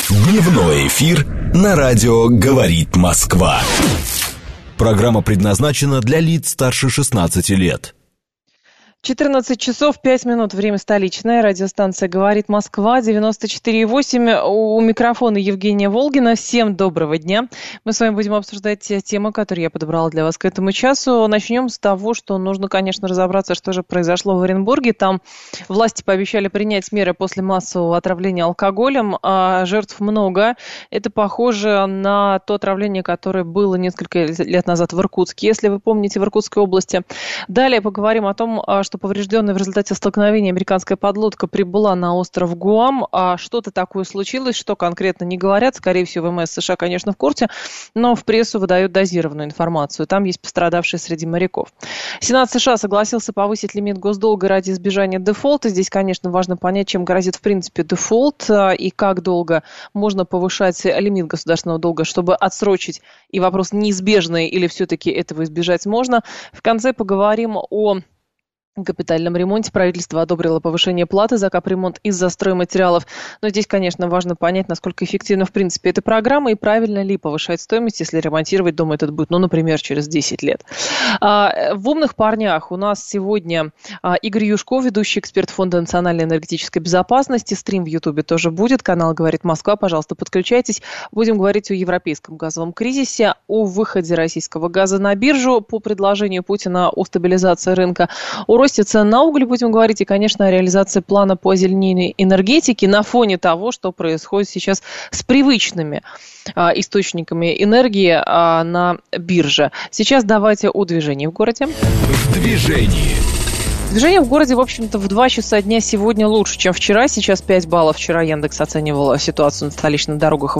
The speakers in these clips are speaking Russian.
Дневной эфир на радио «Говорит Москва». Программа предназначена для лиц старше 16 лет. 14 часов 5 минут, время столичное, радиостанция «Говорит Москва», 94,8, у микрофона Евгения Волгина. Всем доброго дня. Мы с вами будем обсуждать те темы, которые я подобрала для вас к этому часу. Начнем с того, что нужно, конечно, разобраться, что же произошло в Оренбурге. Там власти пообещали принять меры после массового отравления алкоголем, а жертв много. Это похоже на то отравление, которое было несколько лет назад в Иркутске, если вы помните, в Иркутской области. Далее поговорим о том, что поврежденная в результате столкновения американская подлодка прибыла на остров Гуам. А что-то такое случилось, что конкретно не говорят. Скорее всего, ВМС США, конечно, в курсе, но в прессу выдают дозированную информацию. Там есть пострадавшие среди моряков. Сенат США согласился повысить лимит госдолга ради избежания дефолта. Здесь, конечно, важно понять, чем грозит в принципе дефолт и как долго можно повышать лимит государственного долга, чтобы отсрочить. И вопрос, неизбежный или все-таки этого избежать можно. В конце поговорим о капитальном ремонте. Правительство одобрило повышение платы за капремонт из-за стройматериалов. Но здесь, конечно, важно понять, насколько эффективна в принципе эта программа и правильно ли повышать стоимость, если ремонтировать дом этот будет, например, через 10 лет. В «Умных парнях» у нас сегодня Игорь Юшко, ведущий эксперт Фонда национальной энергетической безопасности. Стрим в Ютубе тоже будет. Канал «Говорит Москва». Пожалуйста, подключайтесь. Будем говорить о европейском газовом кризисе, о выходе российского газа на биржу по предложению Путина о стабилизации рынка, о росте цен на уголь будем говорить и, конечно, о реализации плана по озеленению энергетики на фоне того, что происходит сейчас с привычными источниками энергии на бирже. Сейчас давайте о движении в городе. В движении. Движение в городе, в общем-то, в 2 часа дня сегодня лучше, чем вчера. Сейчас 5 баллов. Вчера Яндекс оценивал ситуацию на столичных дорогах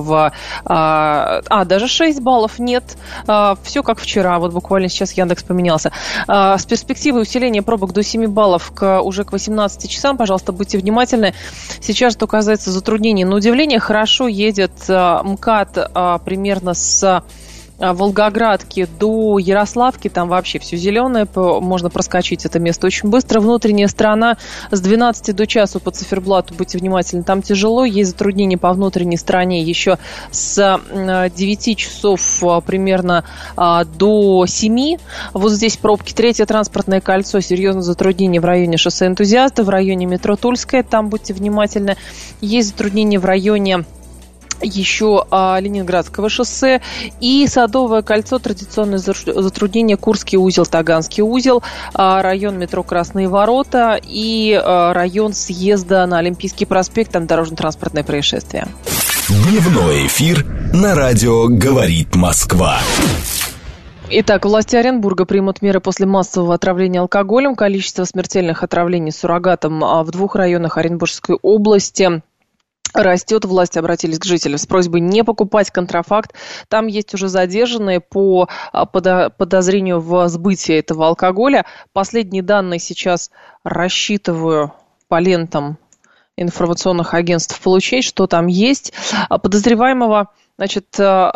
даже 6 баллов нет. Все как вчера. Вот буквально сейчас Яндекс поменялся. С перспективой усиления пробок до 7 баллов уже к 18 часам, пожалуйста, будьте внимательны. Сейчас, что касается затруднений, на удивление, хорошо едет МКАД примерно с Волгоградки до Ярославки, там вообще все зеленое, можно проскочить это место очень быстро. Внутренняя сторона с 12 до часу по циферблату, будьте внимательны, там тяжело, есть затруднения по внутренней стороне еще с 9 часов примерно до 7. Вот здесь пробки. Третье транспортное кольцо, серьезное затруднение в районе шоссе Энтузиаста, в районе метро Тульская, там будьте внимательны. Есть затруднения в районе еще Ленинградского шоссе и Садовое кольцо, традиционное затруднение, Курский узел, Таганский узел, район метро Красные ворота и район съезда на Олимпийский проспект, там дорожно-транспортное происшествие. Дневной эфир на радио «Говорит Москва». Итак, власти Оренбурга примут меры после массового отравления алкоголем. Количество смертельных отравлений суррогатом в 2 районах Оренбургской области растет. Власти обратились к жителям с просьбой не покупать контрафакт. Там есть уже задержанные по подозрению в сбытии этого алкоголя. Последние данные сейчас рассчитываю по лентам информационных агентств получить, что там есть. Подозреваемого, значит,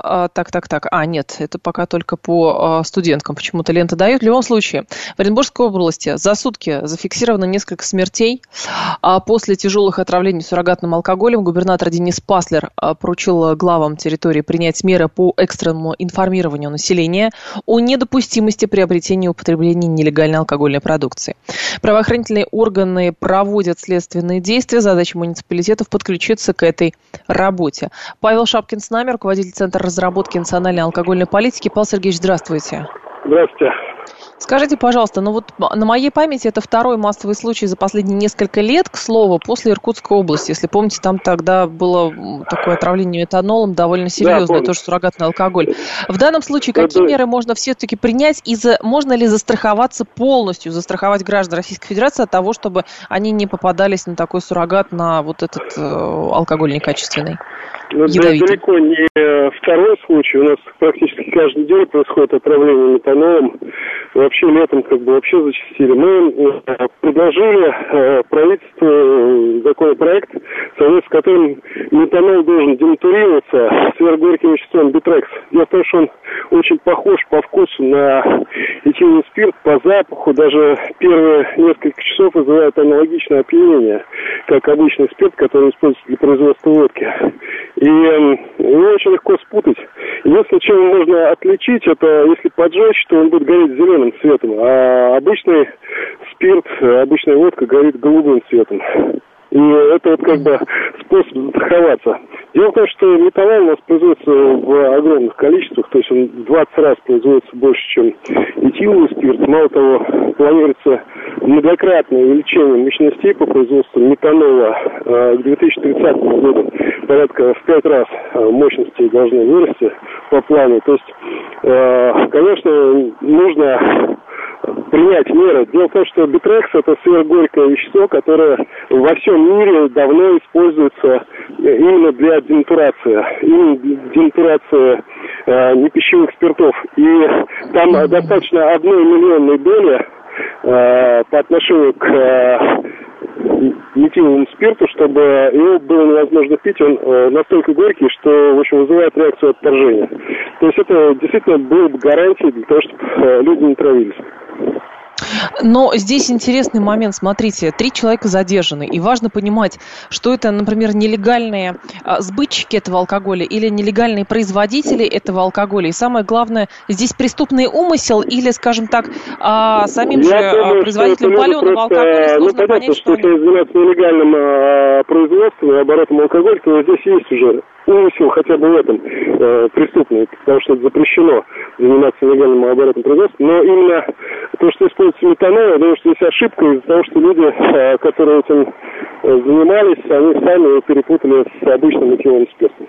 нет, это пока только по студенткам почему-то лента дают. В любом случае, в Оренбургской области за сутки зафиксировано несколько смертей. После тяжелых отравлений суррогатным алкоголем губернатор Денис Паслер поручил главам территории принять меры по экстренному информированию населения о недопустимости приобретения и употребления нелегальной алкогольной продукции. Правоохранительные органы проводят следственные действия. Задача муниципалитетов подключиться к этой работе. Павел Шапкин с нами, руководитель Центра разработки национальной алкогольной политики. Павел Сергеевич, здравствуйте. Здравствуйте. Скажите, пожалуйста, на моей памяти это второй массовый случай за последние несколько лет, к слову, после Иркутской области. Если помните, там тогда было такое отравление этанолом довольно серьезное, тоже суррогатный алкоголь. В данном случае какие меры можно все-таки принять и можно ли застраховаться полностью, застраховать граждан Российской Федерации от того, чтобы они не попадались на такой суррогат, на вот этот алкоголь некачественный? Далеко не второй случай. У нас практически каждый день происходит отравление метанолом. Вообще летом вообще зачастили. Мы предложили правительству законопроект, согласно с которым метанол должен денатурироваться сверхгорьким веществом битрекс. Дело в том, что он очень похож по вкусу на этиловый спирт, по запаху. Даже первые несколько часов вызывает аналогичное опьянение, как обычный спирт, который используется для производства водки. И его очень легко спутать. Единственное, чем можно отличить, это если поджечь, то он будет гореть зеленым цветом, а обычный спирт, обычная водка горит голубым цветом. И это вот как бы способ застраховаться. Дело в том, что метанол у нас производится в огромных количествах, то есть он в 20 раз производится больше, чем этиловый спирт. Мало того, планируется многократное увеличение мощностей по производству метанола к 2030 году. Порядка в 5 раз мощности должны вырасти по плану. То есть, конечно, нужно принять меры. Дело в том, что битрекс – это сверхгорькое вещество, которое во всем мире давно используется именно для денатурации. Именно для денатурации непищевых спиртов. И там достаточно 1 миллионной доли по отношению к метиловому спирту, чтобы его было невозможно пить, он настолько горький, что, в общем, вызывает реакцию отторжения. То есть это действительно было бы гарантией для того, чтобы люди не травились. Но здесь интересный момент. Смотрите, 3 человека задержаны. И важно понимать, что это, например, нелегальные сбытчики этого алкоголя или нелегальные производители этого алкоголя. И самое главное, здесь преступный умысел или, скажем так, самим производителям паленого алкоголя сложно понять, что если заниматься нелегальным производством и оборотом алкоголя, то здесь есть уже умысел хотя бы в этом преступный, потому что это запрещено заниматься нелегальным оборотом производства. Но именно то, что используется метанол, я думаю, что здесь ошибка из-за того, что люди, которые этим занимались, они сами его перепутали с обычным этиловым спиртом.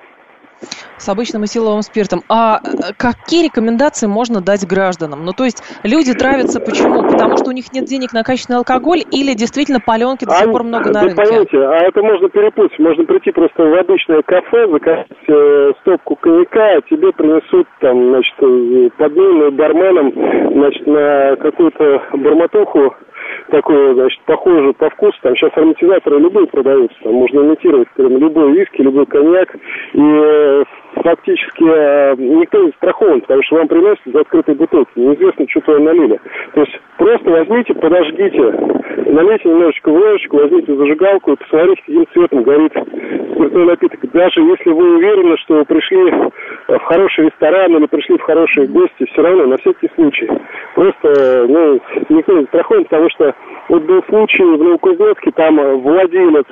С обычным этиловым спиртом. А какие рекомендации можно дать гражданам? Ну, то есть люди травятся почему? Потому что у них нет денег на качественный алкоголь или действительно паленки до сих пор много на рынке? Поймите, это можно перепутать. Можно прийти просто в обычное кафе, заказать стопку коньяка, а тебе принесут там, значит, подменную барменом, значит, на какую-то бормотуху, такую, значит, похожую по вкусу. Там сейчас ароматизаторы любые продаются. Там можно имитировать прям любой виски, любой коньяк. И фактически никто не страхован, потому что вам приносят из открытой бутылки. Неизвестно, что туда налили. То есть просто возьмите, подожгите, налейте немножечко в ложечку, возьмите зажигалку и посмотрите, каким цветом горит спиртной напиток. Даже если вы уверены, что вы пришли в хороший ресторан или пришли в хорошие гости, все равно, на всякий случай. Просто, никто не страхован, потому что вот был случай в Новокузнецке, там владелец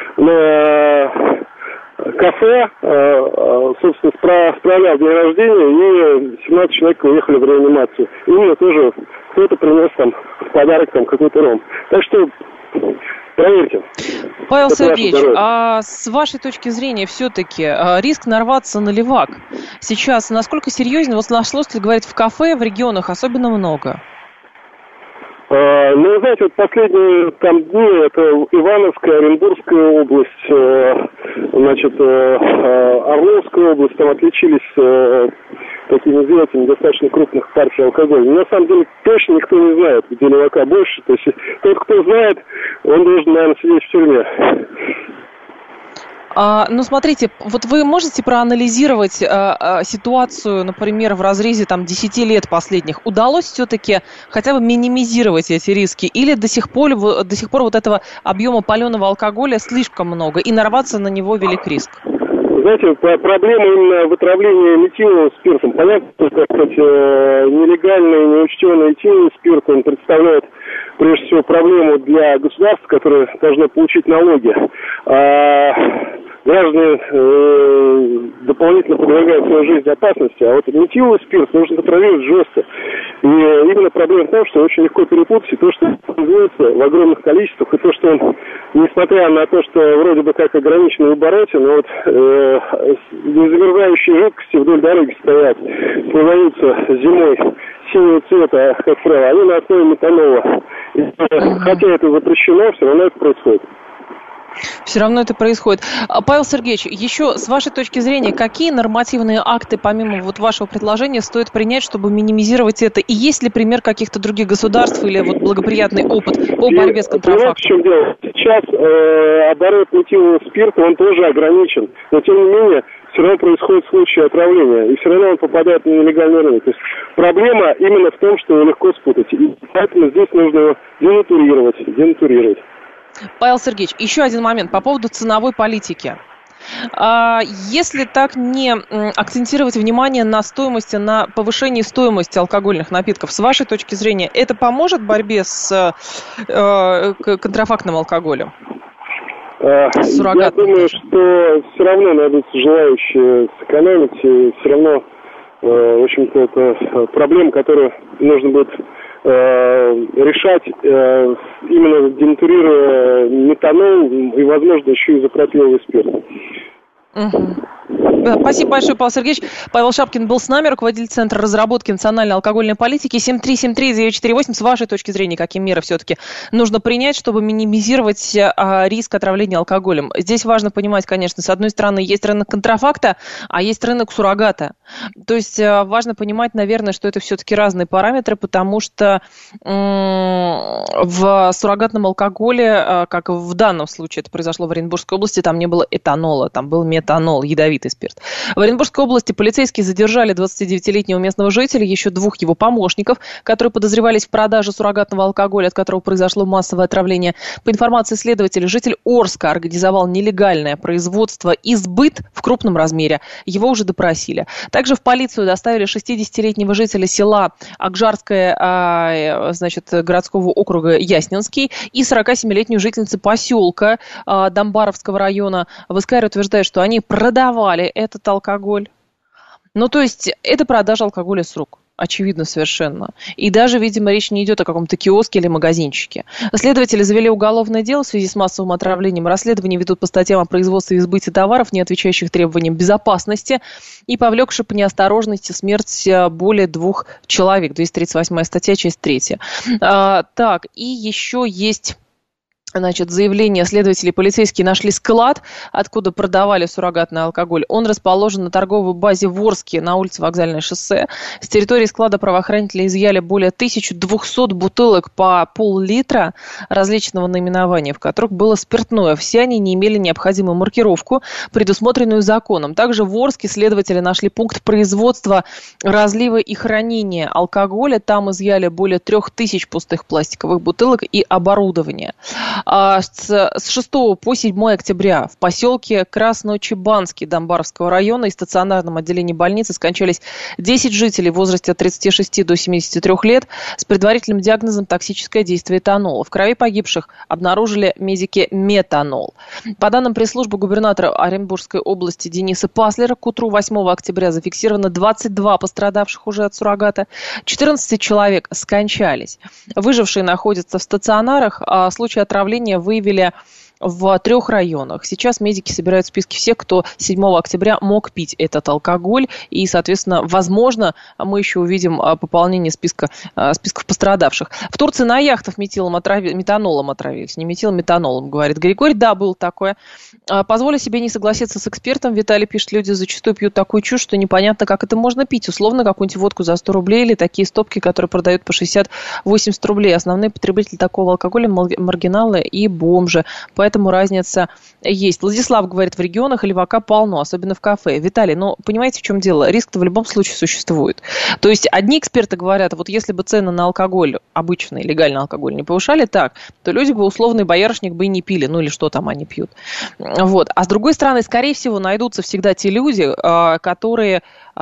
кафе, собственно, справлял день рождения, и 17 человек уехали в реанимацию. Именно тоже кто-то принес там в подарок там какой-то ром. Так что проверьте. Павел Сергеевич, а с вашей точки зрения все-таки риск нарваться на левак сейчас насколько серьезен? Вот нашлось ли, говорит, в кафе в регионах особенно много? Ну, знаете, вот последние там дни, это Ивановская, Оренбургская область, значит, Орловская область, там отличились такими изделиями достаточно крупных партий алкоголя. Но на самом деле точно никто не знает, где левака больше. То есть тот, кто знает, он должен, наверное, сидеть в тюрьме. Ну, смотрите, вот вы можете проанализировать ситуацию, например, в разрезе там 10 лет последних? Удалось все-таки хотя бы минимизировать эти риски? Или до сих пор вот этого объема паленого алкоголя слишком много, и нарваться на него велик риск? Знаете, проблема именно в отравлении метиловым спиртом. Понятно, что, так сказать, нелегальный, неучтенный этиловый спирт, он представляет прежде всего проблему для государства, которое должно получить налоги. Граждане дополнительно подвергают свою жизнь опасности, а вот метиловый спирт нужно контролировать жестко. И именно проблема в том, что очень легко перепутать и то, что производится в огромных количествах, и то, что он, несмотря на то, что вроде бы как ограниченный в обороте, но вот незамерзающие жидкости вдоль дороги стоят, продаются зимой синего цвета, как правило, они на основе метанола. И, хотя это запрещено, все равно это происходит. Все равно это происходит. Павел Сергеевич, еще с вашей точки зрения, какие нормативные акты, помимо вот вашего предложения, стоит принять, чтобы минимизировать это? И есть ли пример каких-то других государств или вот благоприятный опыт по борьбе с контрафактом? В чем дело? Сейчас оборот метилового спирта, он тоже ограничен. Но, тем не менее, все равно происходят случаи отравления. И все равно он попадает на нелегальный рынок. То есть проблема именно в том, что его легко спутать. И поэтому здесь нужно его денатурировать. Павел Сергеевич, еще один момент по поводу ценовой политики. Если так не акцентировать внимание на стоимости, на повышении стоимости алкогольных напитков, с вашей точки зрения, это поможет борьбе с контрафактным алкоголем? Я думаю, что все равно найдутся желающие сэкономить, и все равно, в общем-то, это проблема, которую нужно будет решать, именно денатурируя метанол и, возможно, еще и изопропиловый спирт. Спасибо большое, Павел Сергеевич. Павел Шапкин был с нами, руководитель Центра разработки национальной алкогольной политики. 7373948. С вашей точки зрения, какие меры все-таки нужно принять, чтобы минимизировать риск отравления алкоголем? Здесь важно понимать, конечно, с одной стороны, есть рынок контрафакта, а есть рынок суррогата. То есть важно понимать, наверное, что это все-таки разные параметры, потому что в суррогатном алкоголе, как в данном случае это произошло в Оренбургской области, там не было этанола, там был метанол, ядовитый спирт. В Оренбургской области полицейские задержали 29-летнего местного жителя, еще 2 его помощников, которые подозревались в продаже суррогатного алкоголя, от которого произошло массовое отравление. По информации следователей, житель Орска организовал нелегальное производство и сбыт в крупном размере. Его уже допросили. Также в полицию доставили 60-летнего жителя села Акжарское, городского округа Яснинский, и 47-летнюю жительницу поселка Домбаровского района. В СКР утверждают, что они продавали этот алкоголь. Ну, то есть, это продажа алкоголя с рук. Очевидно совершенно. И даже, видимо, речь не идет о каком-то киоске или магазинчике. Следователи завели уголовное дело в связи с массовым отравлением. Расследование ведут по статьям о производстве и сбыте товаров, не отвечающих требованиям безопасности, и повлекши по неосторожности смерть более 2 человек. 238 статья, часть 3. Так, и еще есть... заявление следователей. Полицейские нашли склад, откуда продавали суррогатный алкоголь. Он расположен на торговой базе в Орске на улице Вокзальное шоссе. С территории склада правоохранители изъяли более 1200 бутылок по пол-литра различного наименования, в которых было спиртное. Все они не имели необходимую маркировку, предусмотренную законом. Также в Орске следователи нашли пункт производства, разлива и хранения алкоголя. Там изъяли более 3000 пустых пластиковых бутылок и оборудования. С 6 по 7 октября в поселке Красночебанский Домбаровского района и стационарном отделении больницы скончались 10 жителей в возрасте от 36 до 73 лет с предварительным диагнозом токсическое действие этанола. В крови погибших обнаружили медики метанол. По данным пресс-службы губернатора Оренбургской области Дениса Паслера, к утру 8 октября зафиксировано 22 пострадавших уже от суррогата. 14 человек скончались. Выжившие находятся в стационарах. Случаи отравления выявили в 3 районах. Сейчас медики собирают списки всех, кто 7 октября мог пить этот алкоголь. И, соответственно, возможно, мы еще увидим пополнение списков пострадавших. В Турции на яхтах метанолом отравились. Не метанолом, говорит Григорий. Да, было такое. Позволю себе не согласиться с экспертом. Виталий пишет, люди зачастую пьют такую чушь, что непонятно, как это можно пить. Условно, какую-нибудь водку за 100 рублей или такие стопки, которые продают по 60-80 рублей. Основные потребители такого алкоголя – маргиналы и бомжи. Поэтому разница есть. Владислав говорит, в регионах левака полно, особенно в кафе. Виталий, понимаете, в чем дело? Риск-то в любом случае существует. То есть одни эксперты говорят, вот если бы цены на алкоголь, обычный легальный алкоголь, не повышали так, то люди бы условный боярышник бы и не пили, или что там они пьют. Вот. А с другой стороны, скорее всего, найдутся всегда те люди, которые,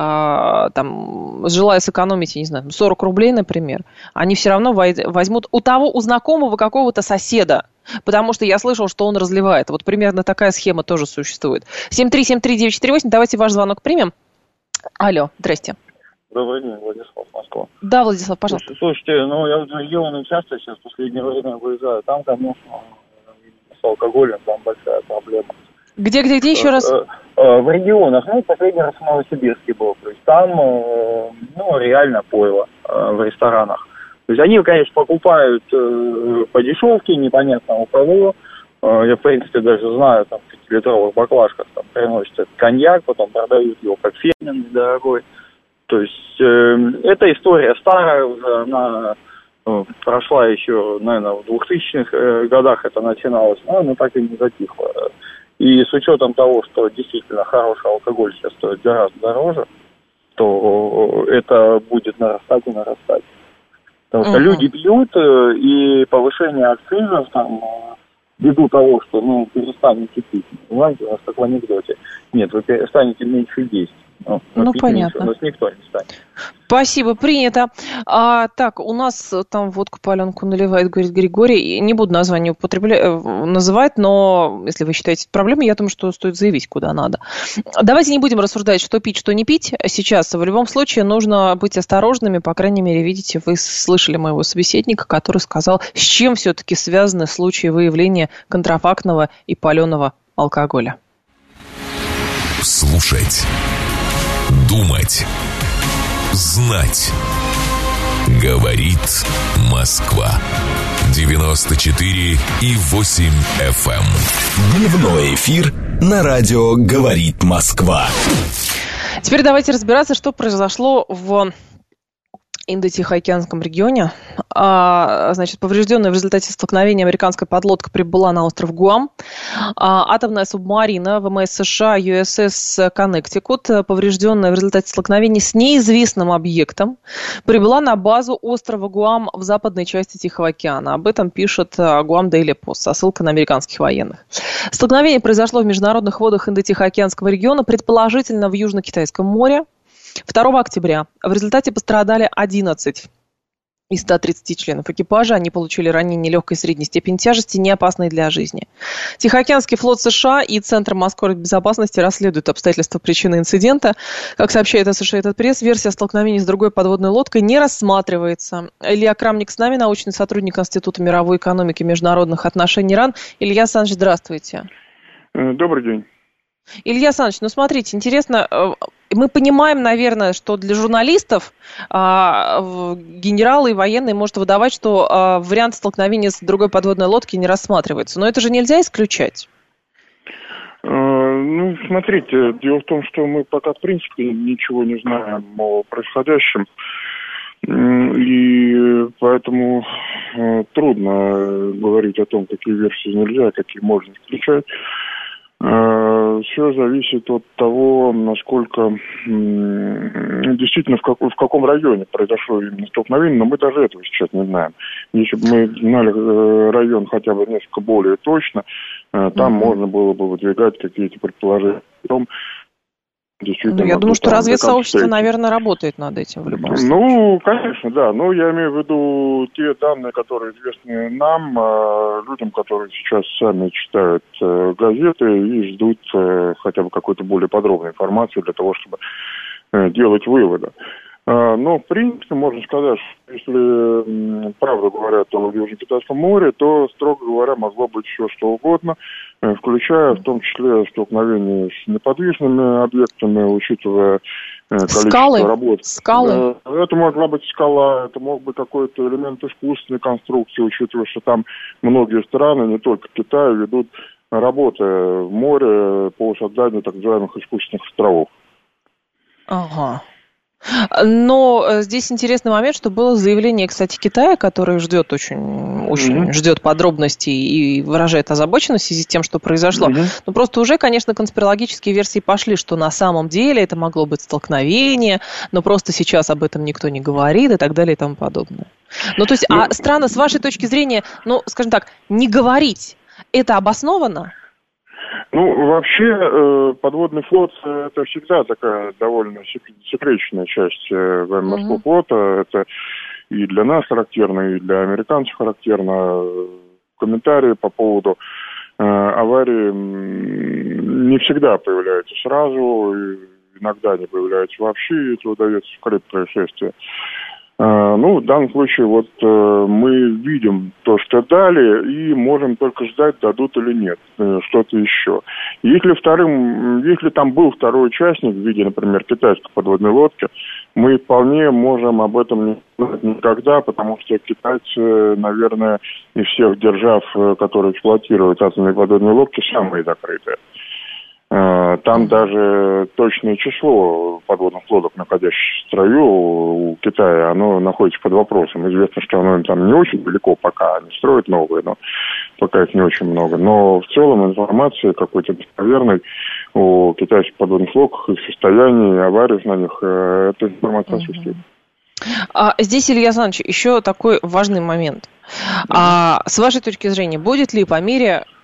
желая сэкономить, я не знаю, 40 рублей, например, они все равно возьмут у знакомого какого-то соседа. Потому что я слышал, что он разливает. Вот примерно такая схема тоже существует. 7373948, давайте ваш звонок примем. Алло, здрасте. Добрый день, Владислав, Москва. Да, Владислав, пожалуйста. Слушайте, я в регионы часто сейчас в последнее время выезжаю. Там, конечно, с алкоголем там большая проблема. Где еще раз? В регионах, последний раз в Новосибирске был. То есть там, реально пойло в ресторанах. То есть они, конечно, покупают по дешевке, непонятно у кого. Я, в принципе, даже знаю, там в 5-литровых баклажках там приносят этот коньяк, потом продают его как фирменный, дорогой. То есть эта история старая уже, она прошла еще, наверное, в 2000-х годах это начиналось, но она так и не затихла. И с учетом того, что действительно хороший алкоголь сейчас стоит гораздо дороже, то это будет нарастать и нарастать. Потому что люди пьют, и повышение акцизов, ввиду того, что, перестанете пить. Понимаете, у нас как в анекдоте. Нет, вы перестанете меньше есть. Понятно. У нас никто не станет. Спасибо, принято. Так, у нас там водку паленку наливает, говорит Григорий. Не буду название называть, но если вы считаете это проблемой, я думаю, что стоит заявить, куда надо. Давайте не будем рассуждать, что пить, что не пить. Сейчас в любом случае нужно быть осторожными. По крайней мере, видите, вы слышали моего собеседника, который сказал, с чем все-таки связаны случаи выявления контрафактного и паленого алкоголя. Слушать. Думать. Знать. Говорит Москва. 94,8 FM. Дневной эфир на радио «Говорит Москва». Теперь давайте разбираться, что произошло в Индо-Тихоокеанском регионе. Значит, поврежденная в результате столкновения американская подлодка прибыла на остров Гуам. Атомная субмарина ВМС США USS Connecticut, поврежденная в результате столкновения с неизвестным объектом, прибыла на базу острова Гуам в западной части Тихого океана. Об этом пишет Guam Daily Post со ссылкой на американских военных. Столкновение произошло в международных водах Индо-Тихоокеанского региона, предположительно в Южно-Китайском море. 2 октября в результате пострадали 11 из 130 членов экипажа. Они получили ранения легкой и средней степени тяжести, не опасные для жизни. Тихоокеанский флот США и Центр морской безопасности расследуют обстоятельства причины инцидента. Как сообщает Associated Press, версия столкновения с другой подводной лодкой не рассматривается. Илья Крамник с нами, научный сотрудник Института мировой экономики и международных отношений РАН. Илья Александрович, здравствуйте. Добрый день. Илья Александрович, смотрите, интересно, мы понимаем, наверное, что для журналистов генералы и военные может выдавать, что вариант столкновения с другой подводной лодки не рассматривается. Но это же нельзя исключать. Смотрите, дело в том, что мы пока, в принципе, ничего не знаем о происходящем. И поэтому трудно говорить о том, какие версии нельзя, какие можно исключать. Все зависит от того, насколько действительно в каком районе произошло именно столкновение, но мы даже этого сейчас не знаем. Если бы мы знали район хотя бы несколько более точно, там можно было бы выдвигать какие-то предположения о том, я думаю, что разведсообщество, наверное, работает над этим в любом случае. Конечно, да. Но я имею в виду те данные, которые известны нам, людям, которые сейчас сами читают газеты и ждут хотя бы какой-то более подробной информации для того, чтобы делать выводы. Но, в принципе, можно сказать, что если правду говорят о Южно-Китайском море, то, строго говоря, могло быть все что угодно, включая в том числе столкновение с неподвижными объектами, учитывая количество работ. Скалы? Это могла быть скала, это мог быть какой-то элемент искусственной конструкции, учитывая, что там многие страны, не только Китай, ведут работы в море по созданию так называемых искусственных островов. Ага. Но здесь интересный момент, что было заявление, кстати, Китая, который ждет очень ждет подробностей и выражает озабоченность в связи с тем, что произошло. Но просто уже, конечно, конспирологические версии пошли, что на самом деле это могло быть столкновение, но просто сейчас об этом никто не говорит и так далее и тому подобное. То есть, странно, с вашей точки зрения, скажем так, не говорить, это обоснованно? Вообще, подводный флот – это всегда такая довольно секретная часть военно-морского флота. Это и для нас характерно, и для американцев характерно. Комментарии по поводу аварии не всегда появляются сразу, иногда не появляются вообще, если удается скрыть происшествие. В данном случае мы видим то, что дали, и можем только ждать, дадут или нет что-то еще. Если там был второй участник в виде, например, китайской подводной лодки, мы вполне можем об этом не знать никогда, потому что китайцы, наверное, из всех держав, которые эксплуатируют атомные подводные лодки, самые закрытые. Там даже точное число подводных лодок, находящихся в строю у Китая, оно находится под вопросом. Известно, что оно там не очень далеко пока, они строят новые, но пока их не очень много. Но в целом информации какой-то достоверной о китайских подводных лодках, их состоянии, авариях на них, эта информация отсутствует. Здесь, Илья Александрович, еще такой важный момент. С вашей точки зрения, будет ли по мере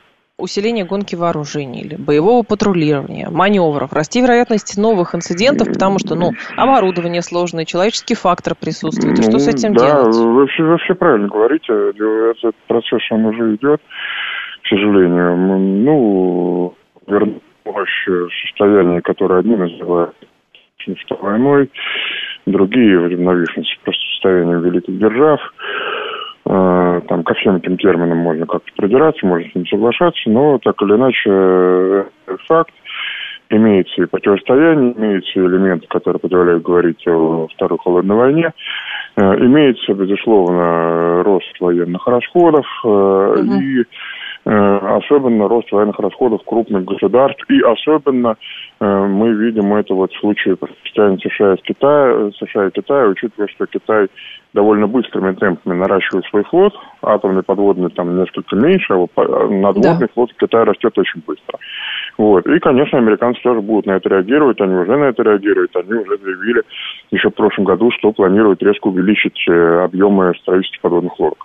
усиления гонки вооружений или боевого патрулирования, маневров, расти вероятность новых инцидентов, потому что, оборудование сложное, человеческий фактор присутствует. И что с этим делать? Да, вы все правильно говорите. Этот процесс, он уже идет, к сожалению. Вернувшее состояние, которое одни называют войной, другие возобновившимся просто состоянием великих держав. Там ко всем этим терминам можно как-то придираться, можно с ним соглашаться, но так или иначе факт. Имеется и противостояние, имеются элементы, которые позволяют говорить о Второй холодной войне. Имеется, безусловно, рост военных расходов и особенно рост военных расходов крупных государств. И особенно мы видим это в случае противостояния США и Китая, учитывая, что Китай довольно быстрыми темпами наращивает свой флот, атомный, подводный там несколько меньше, а надводный флот Китая растет очень быстро. И, конечно, американцы тоже будут на это реагировать, они уже на это реагируют, они уже заявили еще в прошлом году, что планируют резко увеличить объемы строительства подводных лодок.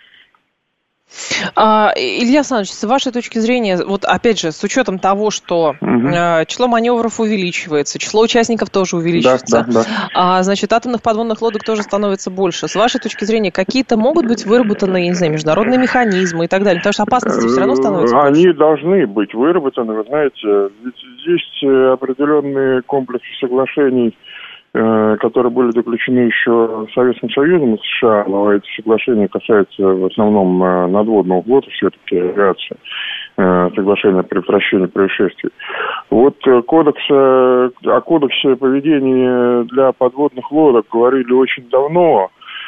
Илья Александрович, с вашей точки зрения, опять же, с учетом того, что число маневров увеличивается, число участников тоже увеличивается, значит, атомных подводных лодок тоже становится больше. С вашей точки зрения, какие-то могут быть выработаны, международные механизмы и так далее? Потому что опасности все равно становятся больше. Они должны быть выработаны, вы знаете, ведь есть определенные комплексы соглашений, которые были заключены еще Советским Союзом и США, но эти соглашения касаются в основном надводного флота, все-таки авиации, соглашения о предотвращении происшествий. О кодексе поведения для подводных лодок говорили очень давно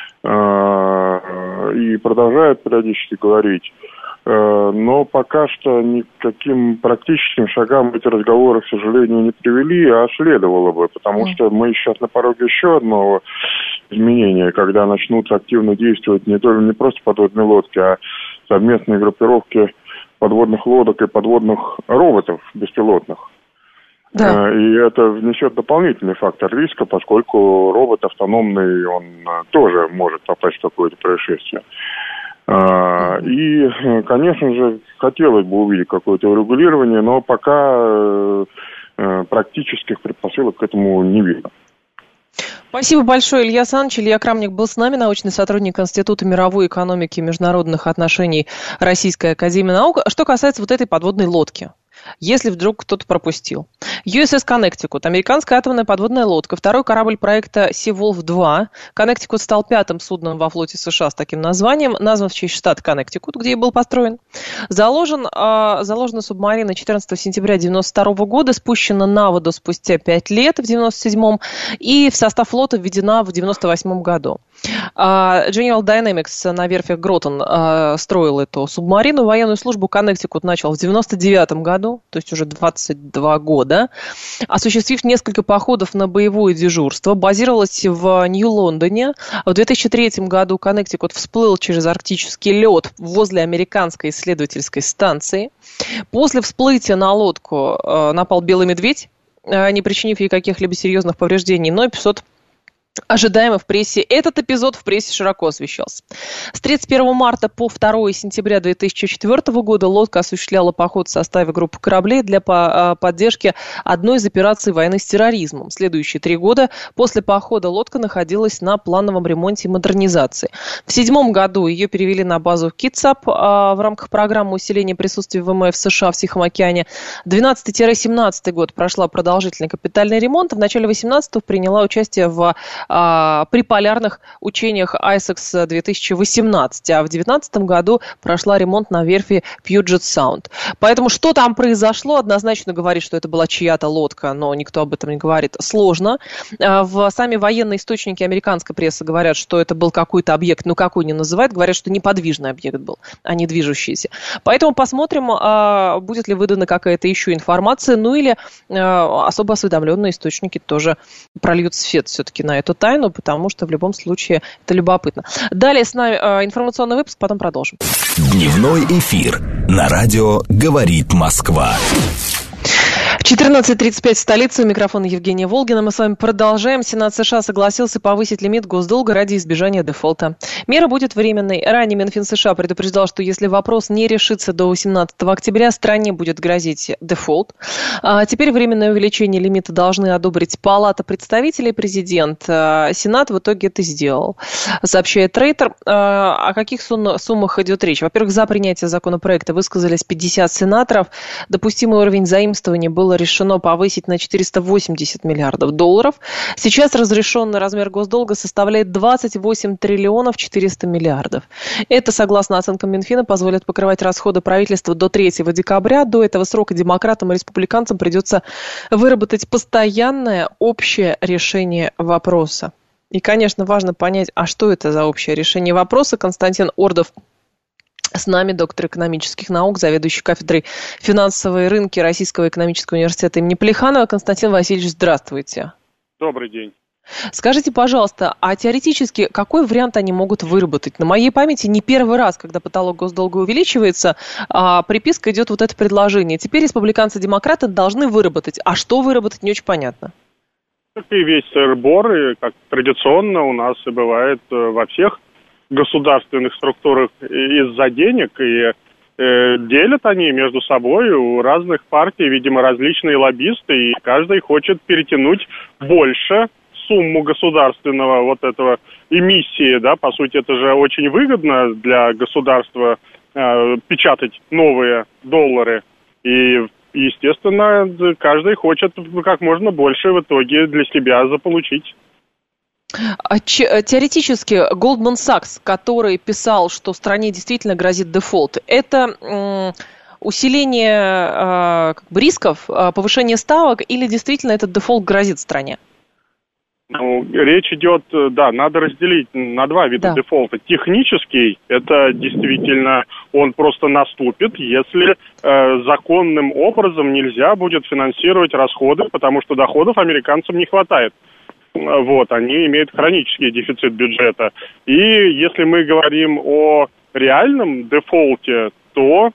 и продолжают периодически говорить. Но пока что никаким практическим шагам эти разговоры, к сожалению, не привели, а следовало бы, потому что мы сейчас на пороге еще одного изменения, когда начнут активно действовать не просто подводные лодки, а совместные группировки подводных лодок и подводных роботов беспилотных. Да. И это внесет дополнительный фактор риска, поскольку робот автономный, он тоже может попасть в какое-то происшествие. И, конечно же, хотелось бы увидеть какое-то урегулирование, но пока практических предпосылок к этому не видно. Спасибо большое, Илья Александрович. Илья Крамник был с нами, научный сотрудник Института мировой экономики и международных отношений Российской академии наук. Что касается этой подводной лодки, если вдруг кто-то пропустил. USS Connecticut, американская атомная подводная лодка, второй корабль проекта Seawolf-2. Connecticut стал пятым судном во флоте США с таким названием, назван в честь штата Коннектикут, где и был построен. Заложена субмарина 14 сентября 1992 года, спущена на воду спустя 5 лет в 1997 и в состав флота введена в 1998 году. General Dynamics на верфях Гротон строил эту субмарину. Военную службу Коннектикут начал в 1999 году, то есть уже 22 года, осуществив несколько походов на боевое дежурство. Базировалась в Нью-Лондоне. В 2003 году Коннектикут всплыл через арктический лед возле американской исследовательской станции. После всплытия на лодку напал белый медведь, не причинив ей каких-либо серьезных повреждений, но эпизод ожидаемо в прессе. Этот эпизод в прессе широко освещался. С 31 марта по 2 сентября 2004 года лодка осуществляла поход в составе группы кораблей для поддержки одной из операций войны с терроризмом. Следующие 3 года после похода лодка находилась на плановом ремонте и модернизации. В 2007 году ее перевели на базу Китсап в рамках программы усиления присутствия ВМФ США в Тихом океане. 12-17 год прошла продолжительный капитальный ремонт. В начале 18-го приняла участие при полярных учениях ISEX 2018, а в 2019 году прошла ремонт на верфи Puget Sound. Поэтому что там произошло, однозначно говорить, что это была чья-то лодка, но никто об этом не говорит, сложно. Сами военные источники американской прессы говорят, что это был какой-то объект, какой не называют, говорят, что неподвижный объект был, а не движущийся. Поэтому посмотрим, будет ли выдана какая-то еще информация, или особо осведомленные источники тоже прольют свет все-таки на эту тайну, потому что в любом случае это любопытно. Далее с нами информационный выпуск, потом продолжим. Дневной эфир на радио «Говорит Москва». 14:35 в столице. У микрофона Евгения Волгина. Мы с вами продолжаем. Сенат США согласился повысить лимит госдолга ради избежания дефолта. Мера будет временной. Ранее Минфин США предупреждал, что если вопрос не решится до 18 октября, стране будет грозить дефолт. Теперь временное увеличение лимита должны одобрить Палата представителей и президент. Сенат в итоге это сделал, сообщает Рейтер. О каких суммах идет речь? Во-первых, за принятие законопроекта высказались 50 сенаторов. Допустимый уровень заимствования было решено повысить на $480 миллиардов. Сейчас разрешенный размер госдолга составляет 28 триллионов 400 миллиардов. Это, согласно оценкам Минфина, позволит покрывать расходы правительства до 3 декабря. До этого срока демократам и республиканцам придется выработать постоянное общее решение вопроса. И, конечно, важно понять, а что это за общее решение вопроса. Константин Ордов с нами, доктор экономических наук, заведующий кафедрой финансовые рынки Российского экономического университета имени Плеханова. Константин Васильевич, здравствуйте. Добрый день. Скажите, пожалуйста, а теоретически какой вариант они могут выработать? На моей памяти не первый раз, когда потолок госдолга увеличивается, приписка идет вот это предложение. Теперь республиканцы-демократы должны выработать. А что выработать, не очень понятно. Как и весь сыр-бор, и как традиционно у нас и бывает во всех государственных структурах из-за денег, и делят они между собой у разных партий, видимо, различные лоббисты, и каждый хочет перетянуть больше сумму государственного вот этого эмиссии, да, по сути, это же очень выгодно для государства печатать новые доллары, и, естественно, каждый хочет как можно больше в итоге для себя заполучить. Теоретически Goldman Sachs, который писал, что стране действительно грозит дефолт, это усиление рисков, повышение ставок или действительно этот дефолт грозит стране? Ну, речь идет, да, надо разделить на два вида дефолта. Технический, это действительно он просто наступит, если законным образом нельзя будет финансировать расходы, потому что доходов американцам не хватает. Вот, они имеют хронический дефицит бюджета. И если мы говорим о реальном дефолте, то,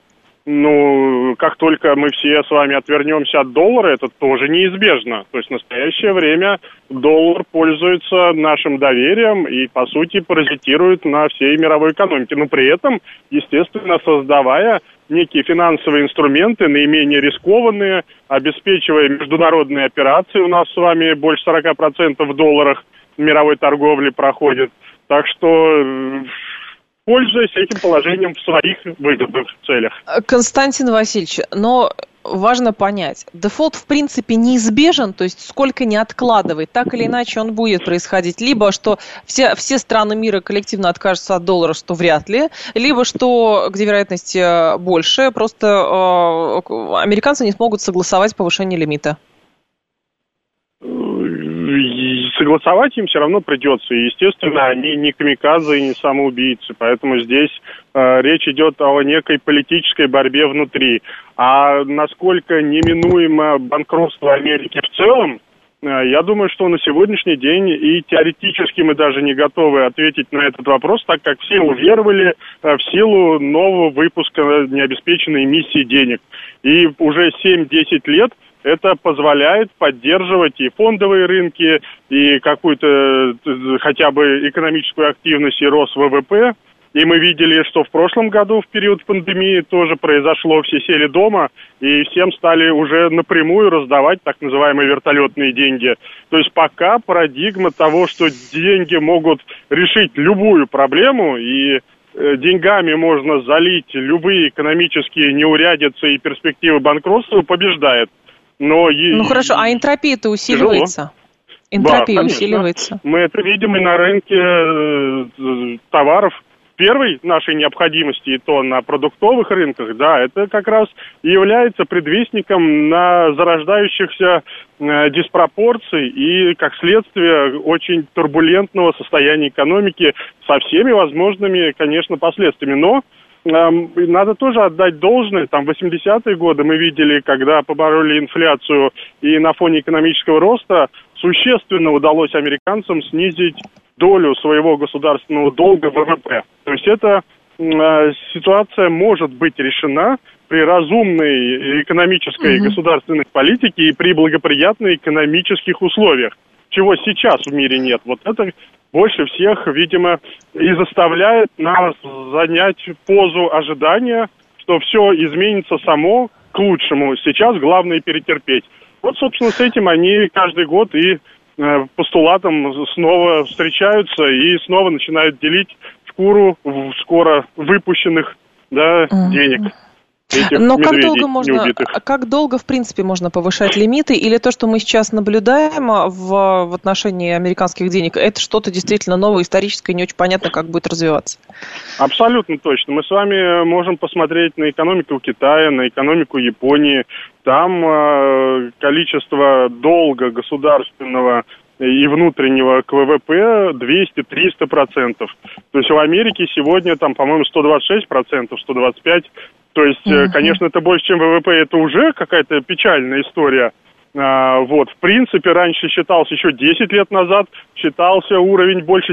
как только мы все с вами отвернемся от доллара, это тоже неизбежно. То есть в настоящее время доллар пользуется нашим доверием и, по сути, паразитирует на всей мировой экономике. Но при этом, естественно, создавая некие финансовые инструменты, наименее рискованные, обеспечивая международные операции. У нас с вами больше 40% в долларах мировой торговли проходит. Так что, пользуясь этим положением в своих выгодных целях. Константин Васильевич, но важно понять, дефолт в принципе неизбежен, то есть сколько ни откладывай, так или иначе он будет происходить. Либо что все страны мира коллективно откажутся от доллара, что вряд ли, либо что, где вероятность больше, просто американцы не смогут согласовать повышение лимита. Согласовать им все равно придется. И, естественно, они не камикадзе и не самоубийцы. Поэтому здесь речь идет о некой политической борьбе внутри. А насколько неминуемо банкротство Америки в целом, я думаю, что на сегодняшний день и теоретически мы даже не готовы ответить на этот вопрос, так как все уверовали в силу нового выпуска необеспеченной эмиссии денег. И уже 7-10 лет это позволяет поддерживать и фондовые рынки, и какую-то хотя бы экономическую активность и рост ВВП. И мы видели, что в прошлом году, в период пандемии, тоже произошло, все сели дома, и всем стали уже напрямую раздавать так называемые вертолетные деньги. То есть пока парадигма того, что деньги могут решить любую проблему, и деньгами можно залить любые экономические неурядицы и перспективы банкротства, побеждает. Хорошо, а энтропия-то усиливается? Энтропия усиливается. Мы это видим и на рынке товаров первой нашей необходимости, и то на продуктовых рынках, да, это как раз и является предвестником на зарождающихся диспропорций и, как следствие, очень турбулентного состояния экономики со всеми возможными, конечно, последствиями. Но надо тоже отдать должное. Там в 80-е годы мы видели, когда побороли инфляцию и на фоне экономического роста, существенно удалось американцам снизить долю своего государственного долга в ВВП. То есть эта ситуация может быть решена при разумной экономической и государственной политике и при благоприятных экономических условиях, чего сейчас в мире нет. Вот это больше всех, видимо, и заставляет нас занять позу ожидания, что все изменится само к лучшему. Сейчас главное перетерпеть. Вот, собственно, с этим они каждый год и постулатом снова встречаются и снова начинают делить шкуру скоро выпущенных денег. Но как долго, в принципе, можно повышать лимиты? Или то, что мы сейчас наблюдаем в отношении американских денег, это что-то действительно новое, историческое, не очень понятно, как будет развиваться? Абсолютно точно. Мы с вами можем посмотреть на экономику Китая, на экономику Японии. Там количество долга государственного и внутреннего к ВВП 200-300%. То есть в Америке сегодня там, по-моему, 126%, 125%. То есть, конечно, это больше, чем ВВП, это уже какая-то печальная история. В принципе, раньше считался, еще 10 лет назад, считался уровень больше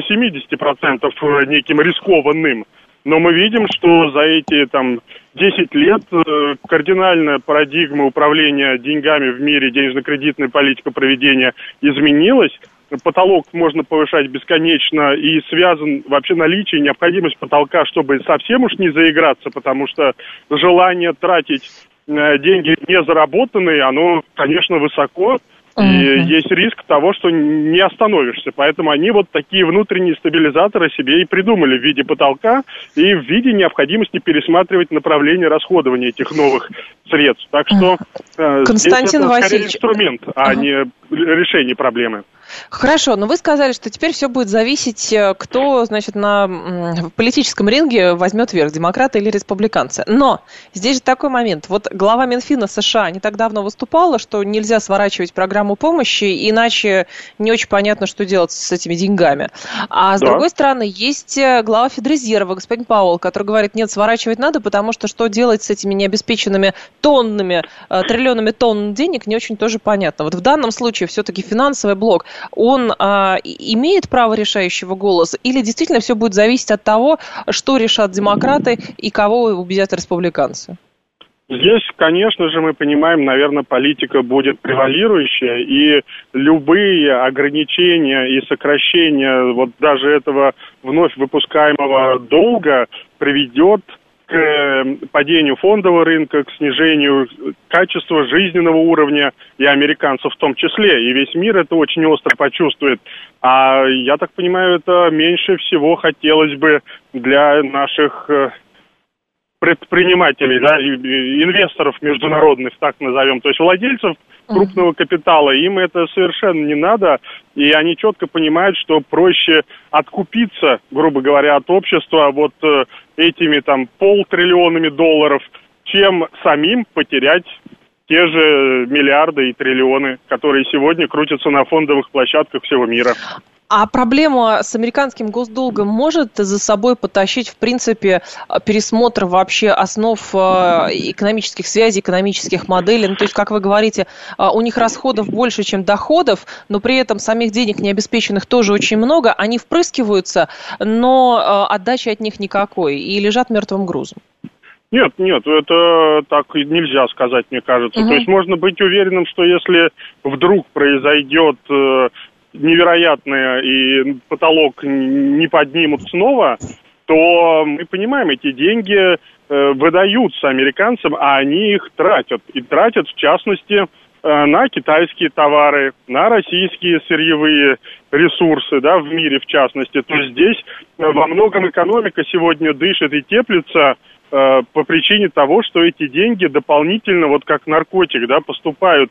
70% неким рискованным. Но мы видим, что за эти 10 лет кардинальная парадигма управления деньгами в мире, денежно-кредитная политика проведения изменилась. Потолок можно повышать бесконечно, и связан вообще наличие, необходимость потолка, чтобы совсем уж не заиграться, потому что желание тратить деньги не заработанные, оно, конечно, высоко, и есть риск того, что не остановишься. Поэтому они вот такие внутренние стабилизаторы себе и придумали в виде потолка и в виде необходимости пересматривать направление расходования этих новых средств. Так что Константин это Васильевич, скорее инструмент, а не решение проблемы. Хорошо, но вы сказали, что теперь все будет зависеть, кто, значит, в политическом ринге возьмет верх, демократы или республиканцы. Но здесь же такой момент. Вот глава Минфина США не так давно выступала, что нельзя сворачивать программу помощи, иначе не очень понятно, что делать с этими деньгами. А с другой стороны, есть глава Федрезерва, господин Пауэлл, который говорит, нет, сворачивать надо, потому что что делать с этими необеспеченными тоннами, триллионами тонн денег, не очень тоже понятно. Вот в данном случае все-таки финансовый блок, он имеет право решающего голоса, или действительно все будет зависеть от того, что решат демократы и кого убедят республиканцы? Здесь, конечно же, мы понимаем, наверное, политика будет превалирующая, и любые ограничения и сокращения вот даже этого вновь выпускаемого долга приведет к падению фондового рынка, к снижению качества жизненного уровня и американцев в том числе. И весь мир это очень остро почувствует. А я так понимаю, это меньше всего хотелось бы для наших предпринимателей, инвесторов международных, так назовем, то есть владельцев крупного капитала, им это совершенно не надо, и они четко понимают, что проще откупиться, грубо говоря, от общества вот этими $500 триллиона, чем самим потерять те же миллиарды и триллионы, которые сегодня крутятся на фондовых площадках всего мира. А проблема с американским госдолгом может за собой потащить, в принципе, пересмотр вообще основ экономических связей, экономических моделей? Ну, то есть, как вы говорите, у них расходов больше, чем доходов, но при этом самих денег необеспеченных тоже очень много, они впрыскиваются, но отдачи от них никакой и лежат мертвым грузом. Нет, это так нельзя сказать, мне кажется. То есть можно быть уверенным, что если вдруг произойдет невероятное и потолок не поднимут снова, то мы понимаем, эти деньги выдаются американцам, а они их тратят. И тратят, в частности, на китайские товары, на российские сырьевые ресурсы, в мире в частности. То есть здесь во многом экономика сегодня дышит и теплится по причине того, что эти деньги дополнительно, вот как наркотик, поступают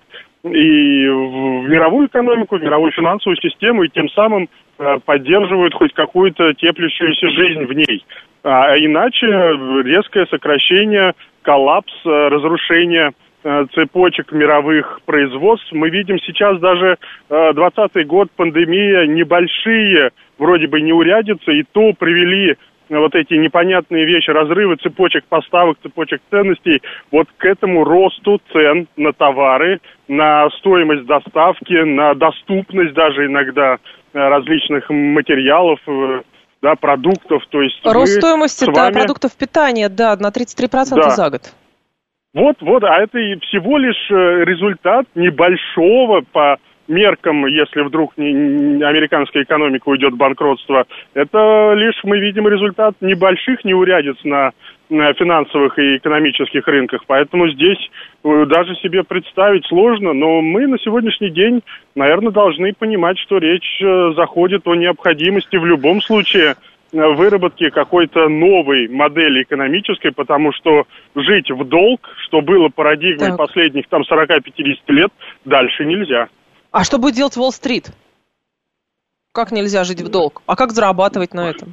и в мировую экономику, в мировую финансовую систему, и тем самым поддерживают хоть какую-то теплящуюся жизнь в ней. А иначе резкое сокращение, коллапс, разрушение цепочек мировых производств. Мы видим сейчас даже 2020 год, пандемия, небольшие вроде бы неурядицы, и то привели вот эти непонятные вещи, разрывы цепочек поставок, цепочек ценностей, вот к этому росту цен на товары, на стоимость доставки, на доступность даже иногда различных материалов, продуктов. То есть рост стоимости продуктов питания, на 33% за год. А это и всего лишь результат небольшого по меркам, если вдруг американская экономика уйдет в банкротство. Это лишь мы видим результат небольших неурядиц на финансовых и экономических рынках. Поэтому здесь даже себе представить сложно, но мы на сегодняшний день, наверное, должны понимать, что речь заходит о необходимости в любом случае выработки какой-то новой модели экономической, потому что жить в долг, что было парадигмой последних 40-50 лет, дальше нельзя. А что будет делать Уолл-стрит? Как нельзя жить в долг? А как зарабатывать на этом?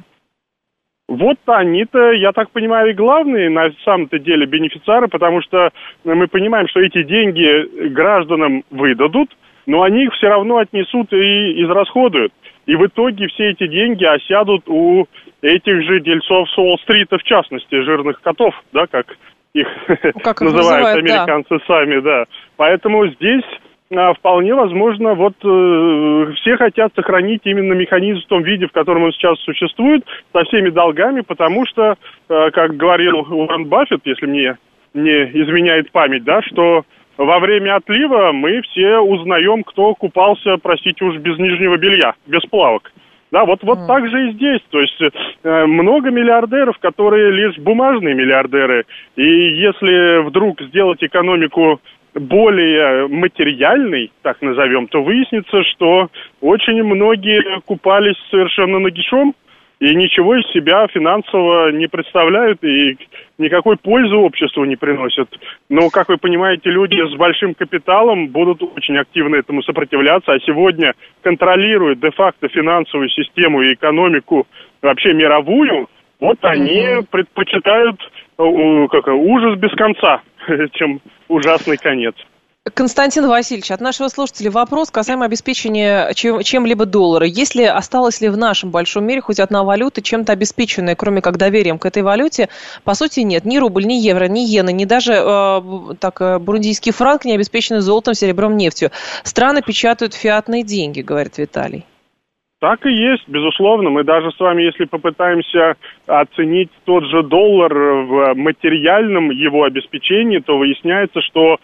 Вот они-то, я так понимаю, и главные на самом-то деле бенефициары, потому что мы понимаем, что эти деньги гражданам выдадут, но они их все равно отнесут и израсходуют. И в итоге все эти деньги осядут у этих же дельцов с Уолл-стрита, в частности, жирных котов, да, как их называют американцы сами, да. Поэтому здесь вполне возможно, все хотят сохранить именно механизм в том виде, в котором он сейчас существует, со всеми долгами, потому что, как говорил Уоррен Баффет, если мне не изменяет память, да, что во время отлива мы все узнаем, кто купался, простите уж, без нижнего белья, без плавок. Да, вот так же и здесь. То есть много миллиардеров, которые лишь бумажные миллиардеры. И если вдруг сделать экономику более материальной, так назовем, то выяснится, что очень многие купались совершенно нагишом и ничего из себя финансово не представляют и никакой пользы обществу не приносят. Но, как вы понимаете, люди с большим капиталом будут очень активно этому сопротивляться, а сегодня контролируют де-факто финансовую систему и экономику вообще мировую, они предпочитают ужас без конца, чем ужасный конец. Константин Васильевич, от нашего слушателя вопрос касаемо обеспечения чем-либо доллара. Осталась ли в нашем большом мире хоть одна валюта, чем-то обеспеченная, кроме как доверием к этой валюте? По сути, нет. Ни рубль, ни евро, ни иена, ни даже бурундийский франк не обеспечены золотом, серебром, нефтью. Страны печатают фиатные деньги, говорит Виталий. Так и есть, безусловно. Мы даже с вами, если попытаемся оценить тот же доллар в материальном его обеспечении, то выясняется, что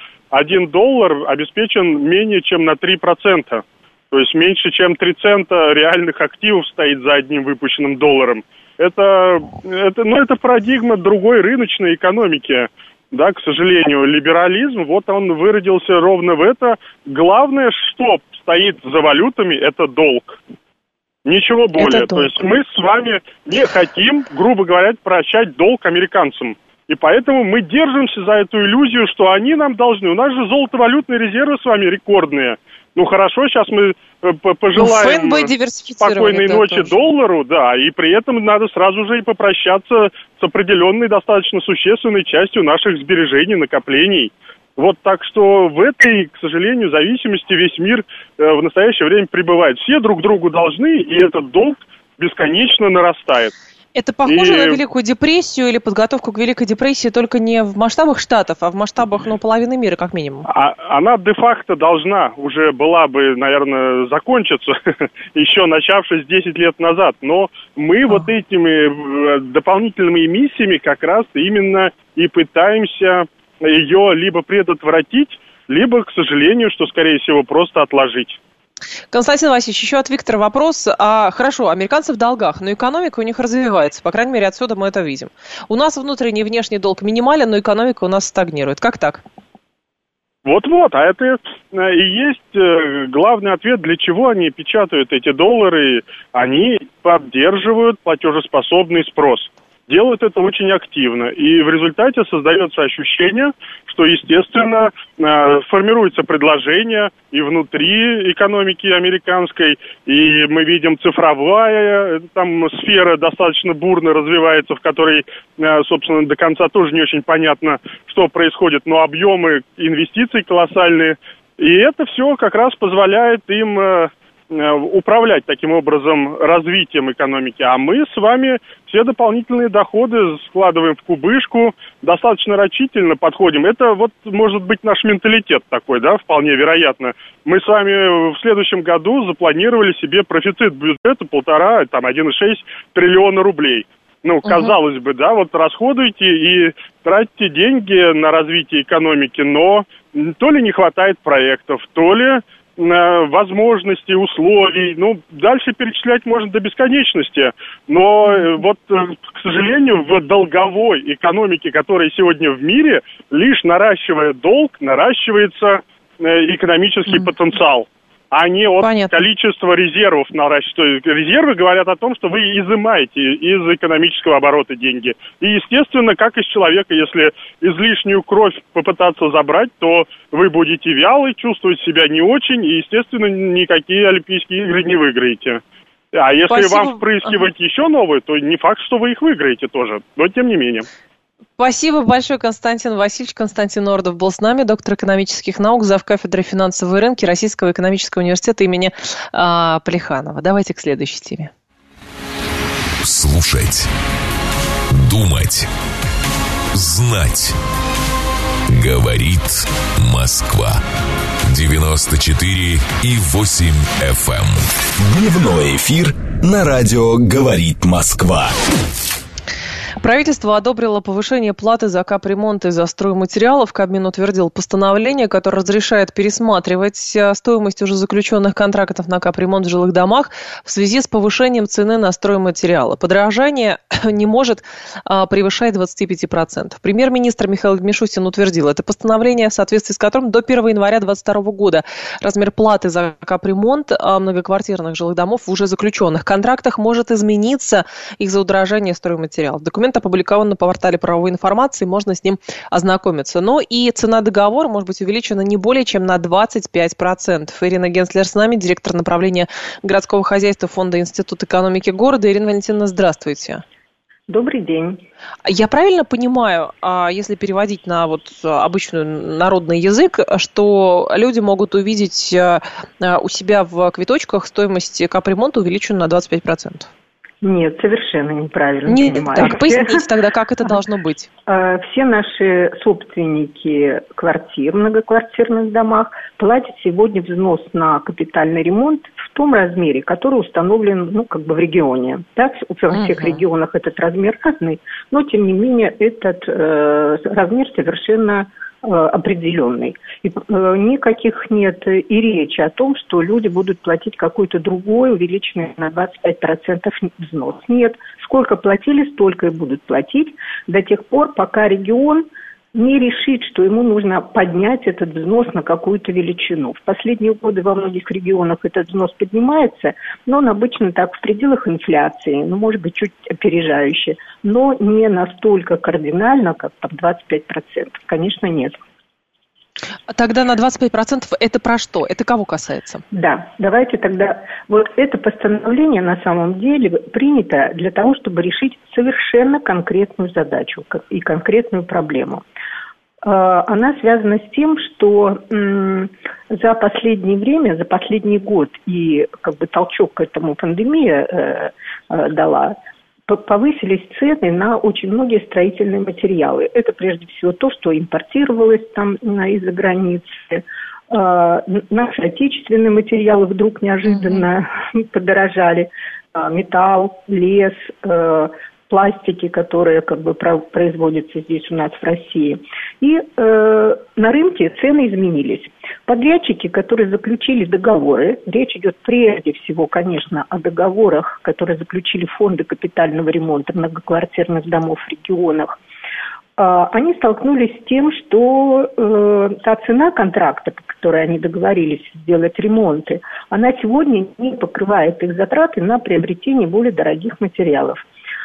$1 обеспечен менее чем на 3%. То есть меньше чем 3 цента реальных активов стоит за одним выпущенным долларом. Это парадигма другой рыночной экономики. Да, к сожалению, либерализм, он выродился ровно в это. Главное, что стоит за валютами, это долг. Ничего более. То есть мы с вами не хотим, грубо говоря, прощать долг американцам. И поэтому мы держимся за эту иллюзию, что они нам должны. У нас же золотовалютные резервы с вами рекордные. Ну хорошо, сейчас мы пожелаем спокойной ночи доллару, да, и при этом надо сразу же и попрощаться с определенной достаточно существенной частью наших сбережений, накоплений. Так что в этой, к сожалению, зависимости весь мир в настоящее время пребывает. Все друг другу должны, и этот долг бесконечно нарастает. Это похоже на Великую депрессию или подготовку к Великой депрессии, только не в масштабах Штатов, а в масштабах, половины мира, как минимум? Она де-факто должна уже была бы, наверное, закончиться, еще начавшись 10 лет назад. Но мы этими дополнительными эмиссиями как раз именно и пытаемся ее либо предотвратить, либо, к сожалению, что, скорее всего, просто отложить. Константин Васильевич, еще от Виктора вопрос. Хорошо, американцы в долгах, но экономика у них развивается. По крайней мере, отсюда мы это видим. У нас внутренний и внешний долг минимален, но экономика у нас стагнирует. Как так? А это и есть главный ответ, для чего они печатают эти доллары. Они поддерживают платежеспособный спрос. Делают это очень активно. И в результате создается ощущение, что, естественно, формируется предложение и внутри экономики американской, и мы видим цифровая сфера достаточно бурно развивается, в которой, собственно, до конца тоже не очень понятно, что происходит, но объемы инвестиций колоссальные. И это все как раз позволяет им управлять таким образом развитием экономики. А мы с вами все дополнительные доходы складываем в кубышку, достаточно рачительно подходим. Это может быть наш менталитет такой, да, вполне вероятно. Мы с вами в следующем году запланировали себе профицит бюджета 1,6 триллиона рублей. казалось бы, да, вот расходуйте и тратите деньги на развитие экономики, но то ли не хватает проектов, то ли возможностей, условий. Дальше перечислять можно до бесконечности. Но к сожалению, в долговой экономике, которая сегодня в мире, лишь наращивая долг, наращивается экономический потенциал, а не от количества резервов наращивать. Резервы говорят о том, что вы изымаете из экономического оборота деньги. И, естественно, как из человека, если излишнюю кровь попытаться забрать, то вы будете вялы, чувствовать себя не очень, и, естественно, никакие Олимпийские игры не выиграете. А если вам впрыскивать еще новые, то не факт, что вы их выиграете тоже. Но тем не менее. Спасибо большое, Константин Васильевич. Константин Ордов был с нами, доктор экономических наук, завкафедры финансовые рынки Российского экономического университета имени Плеханова. Давайте к следующей теме. Слушать, думать, знать. Говорит Москва. 94,8 FM. Дневной эфир на радио «Говорит Москва». Правительство одобрило повышение платы за капремонт и за стройматериалов. Кабмин утвердил постановление, которое разрешает пересматривать стоимость уже заключенных контрактов на капремонт в жилых домах в связи с повышением цены на стройматериалы. Подорожание не может превышать 25%. Премьер-министр Михаил Мишустин утвердил это постановление, в соответствии с которым до 1 января 2022 года размер платы за капремонт многоквартирных жилых домов в уже заключенных контрактах может измениться из-за удорожания стройматериалов. Документ опубликован на портале правовой информации, можно с ним ознакомиться. Но и цена договора может быть увеличена не более чем на 25%. Ирина Генслер с нами, директор направления городского хозяйства Фонда Института экономики города. Ирина Валентиновна, здравствуйте. Добрый день. Я правильно понимаю, если переводить на обычный народный язык, что люди могут увидеть у себя в квиточках стоимость капремонта увеличенную на 25%? Нет, совершенно неправильно понимаю. Так, поясните тогда, как это должно быть. Все наши собственники квартир в многоквартирных домах платят сегодня взнос на капитальный ремонт в том размере, который установлен, в регионе. Так, во всех регионах этот размер разный, но, тем не менее, этот размер совершенно определенный. И никаких нет и речи о том, что люди будут платить какой-то другой, увеличенный на 25% взнос. Нет. Сколько платили, столько и будут платить до тех пор, пока регион не решит, что ему нужно поднять этот взнос на какую-то величину. В последние годы во многих регионах этот взнос поднимается, но он обычно так в пределах инфляции, может быть, чуть опережающе, но не настолько кардинально, как 25%. Конечно, нет. Тогда на 25% это про что? Это кого касается? Да, давайте тогда... это постановление на самом деле принято для того, чтобы решить совершенно конкретную задачу и конкретную проблему. Она связана с тем, что за последнее время, за последний год и толчок к этому пандемия дала, повысились цены на очень многие строительные материалы. Это прежде всего то, что импортировалось из-за границы. Наши отечественные материалы вдруг неожиданно подорожали. Металл, лес, пластики, которые производятся здесь у нас в России. И на рынке цены изменились. Подрядчики, которые заключили договоры, речь идет прежде всего, конечно, о договорах, которые заключили фонды капитального ремонта многоквартирных домов в регионах, они столкнулись с тем, что та цена контракта, по которой они договорились сделать ремонты, она сегодня не покрывает их затраты на приобретение более дорогих материалов.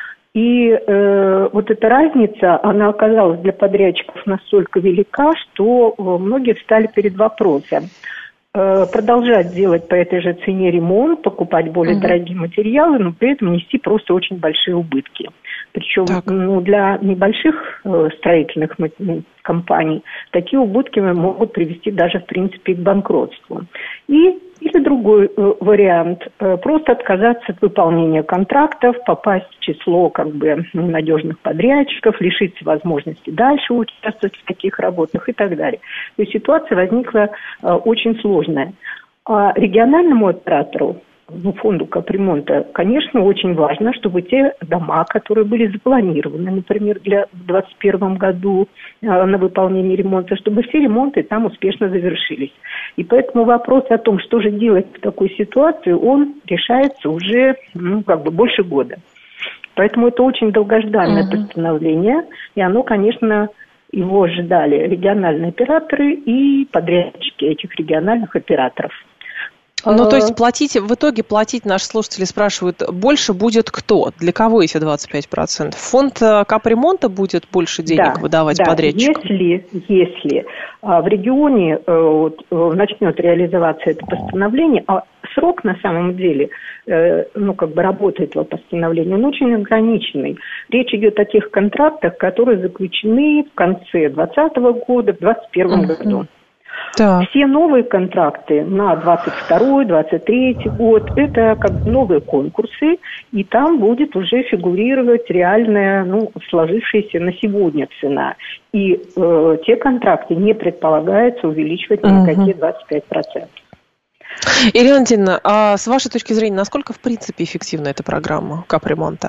И эта разница, она оказалась для подрядчиков настолько велика, что многие встали перед вопросом. Продолжать делать по этой же цене ремонт, покупать более дорогие материалы, но при этом нести просто очень большие убытки. Причем для небольших строительных компаний такие убытки могут привести даже, в принципе, к банкротству. Или другой вариант – просто отказаться от выполнения контрактов, попасть в число надежных подрядчиков, лишиться возможности дальше участвовать в таких работах и так далее. То есть ситуация возникла очень сложная. А региональному оператору фонду капремонта, конечно, очень важно, чтобы те дома, которые были запланированы, например, в 2021 году на выполнение ремонта, чтобы все ремонты там успешно завершились. И поэтому вопрос о том, что же делать в такой ситуации, он решается уже больше года. Поэтому это очень долгожданное постановление, и оно, конечно, его ожидали региональные операторы и подрядчики этих региональных операторов. То есть в итоге платить, наши слушатели спрашивают, больше будет кто? Для кого эти 25%? Фонд капремонта будет больше денег выдавать подрядчику? Если в регионе начнет реализоваться это постановление, а срок на самом деле, работы этого постановления, он очень ограниченный. Речь идет о тех контрактах, которые заключены в конце 2020 года, в 2021 году. Так. Все новые контракты на 22-23 год – это новые конкурсы, и там будет уже фигурировать реальная, сложившаяся на сегодня цена. И те контракты не предполагается увеличивать на какие 25%. Ирина Валентиновна, а с вашей точки зрения, насколько в принципе эффективна эта программа капремонта?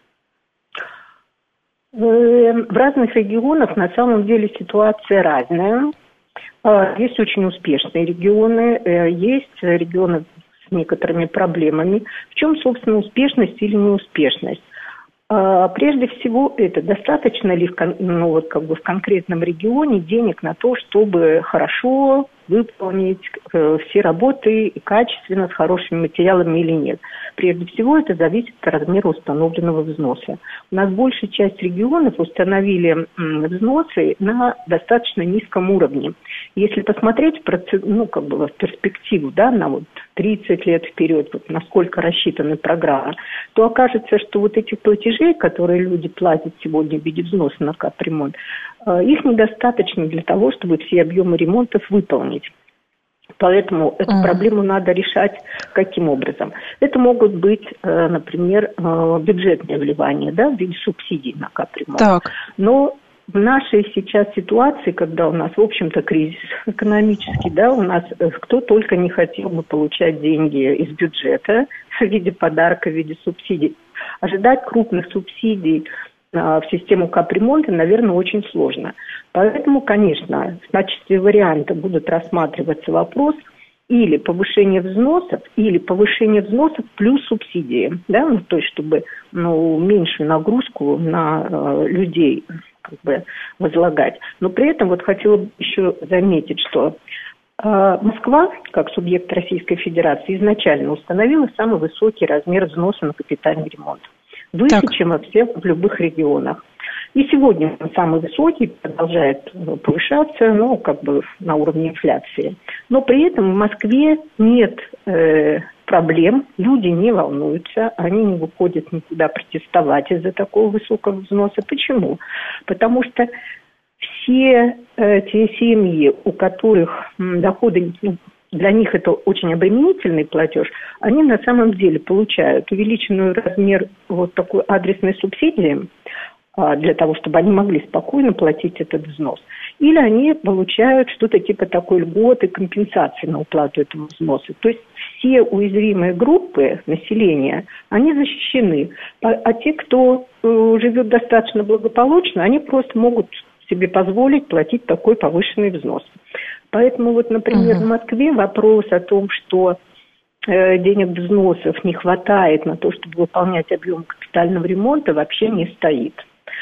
В разных регионах на самом деле ситуация разная. Есть очень успешные регионы, есть регионы с некоторыми проблемами. В чем, собственно, успешность или неуспешность? Прежде всего, это достаточно ли в конкретном регионе денег на то, чтобы хорошо выполнить все работы и качественно, с хорошими материалами или нет. Прежде всего, это зависит от размера установленного взноса. У нас большая часть регионов установили взносы на достаточно низком уровне. Если посмотреть в перспективу, на 30 лет вперед, насколько рассчитаны программы, то окажется, что этих платежей, которые люди платят сегодня в виде взноса на капремонт, их недостаточно для того, чтобы все объемы ремонтов выполнить. Поэтому эту проблему надо решать каким образом? Это могут быть, например, бюджетные вливания, в виде субсидий на капремонт. Так. Но в нашей сейчас ситуации, когда у нас, в общем-то, кризис экономический, у нас кто только не хотел бы получать деньги из бюджета в виде подарка, в виде субсидий. Ожидать крупных субсидий в систему капремонта, наверное, очень сложно. Поэтому, конечно, в качестве варианта будут рассматриваться вопрос или повышение взносов плюс субсидии, то есть чтобы меньшую нагрузку на людей возлагать. Но при этом хотела бы еще заметить, что Москва, как субъект Российской Федерации, изначально установила самый высокий размер взноса на капитальный ремонт. Выше, чем во всех в любых регионах. И сегодня он самый высокий, продолжает повышаться, на уровне инфляции. Но при этом в Москве нет проблем, люди не волнуются, они не выходят никуда протестовать из-за такого высокого взноса. Почему? Потому что все те семьи, у которых доходы, для них это очень обременительный платеж, они на самом деле получают увеличенный размер такой адресной субсидии для того, чтобы они могли спокойно платить этот взнос. Или они получают что-то типа такой льготы, компенсации на уплату этого взноса. То есть все уязвимые группы населения, они защищены. А те, кто живет достаточно благополучно, они просто могут себе позволить платить такой повышенный взнос. Поэтому например, в Москве вопрос о том, что денег взносов не хватает на то, чтобы выполнять объем капитального ремонта, вообще не стоит.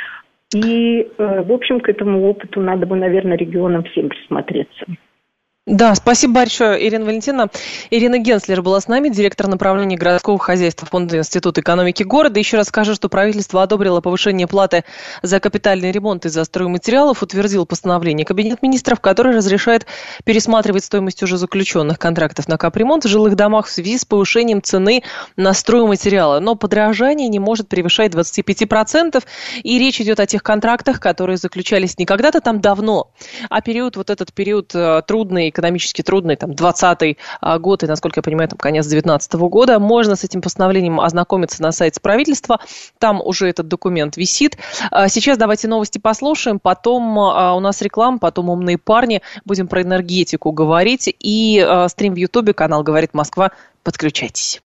И, в общем, к этому опыту надо бы, наверное, регионам всем присмотреться. Да, спасибо большое, Ирина Валентиновна. Ирина Генслер была с нами, директор направления городского хозяйства Фонда Института экономики города. Еще раз скажу, что правительство одобрило повышение платы за капитальный ремонт из-за стройматериалов, утвердил постановление Кабинет министров, которое разрешает пересматривать стоимость уже заключенных контрактов на капремонт в жилых домах в связи с повышением цены на стройматериалы. Но подорожание не может превышать 25%. И речь идет о тех контрактах, которые заключались не когда-то там давно, а этот период трудный, экономически трудный, 20-й год и, насколько я понимаю, конец 19 года. Можно с этим постановлением ознакомиться на сайте правительства. Там уже этот документ висит. Сейчас давайте новости послушаем. Потом у нас реклама, потом умные парни. Будем про энергетику говорить. И стрим в Ютубе, канал «Говорит Москва». Подключайтесь.